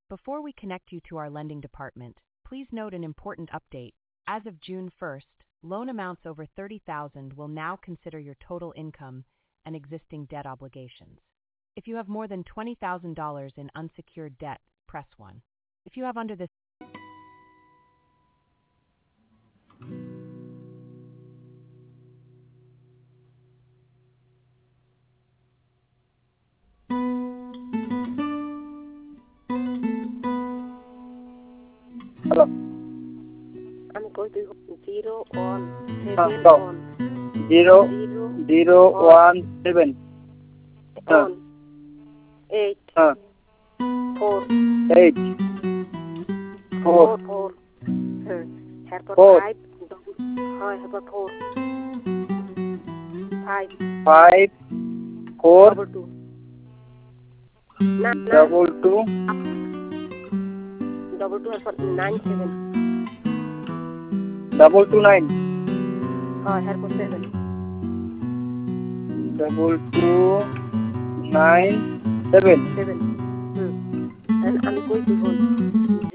Before we connect you to our lending department, please note an important update. As of June 1st, loan amounts over $30,000 will now consider your total income and existing debt obligations. If you have more than $20,000 in unsecured debt, press 1. If you have under this Hello. I'm going to 0 1 Stop. 7 1 0 0 1 7 1 8 4 8 4 4 Herpa 4 5 Herpa 4 5 5 4 double 2 9 double 2 double 2 Herpa 9 7 double 2 9 Herpa 7 double 2 9 7 7 and I'm going to hold